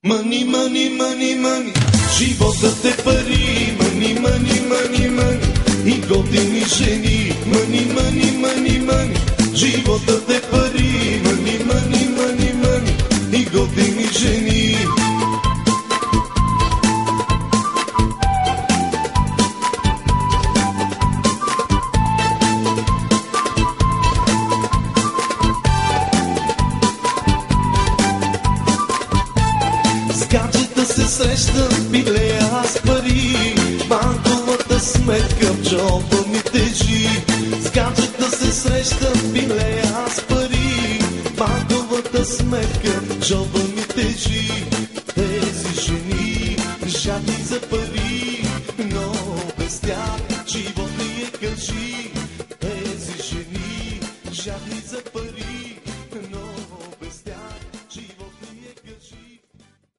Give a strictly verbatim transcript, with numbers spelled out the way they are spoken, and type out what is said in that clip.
Мани, мани, мани, мани, животът е пари. Мани, мани, мани, мани, и готини жени. Мани, мани, мани, мани, животът е пари. Мани, мани, мани, мани, и готини жени. С гаджета се срещам, пилея аз пари. Банковата сметка в джоба ми тежи. С гаджета се срещам, пилея аз пари. Банковата сметка в джоба ми тежи.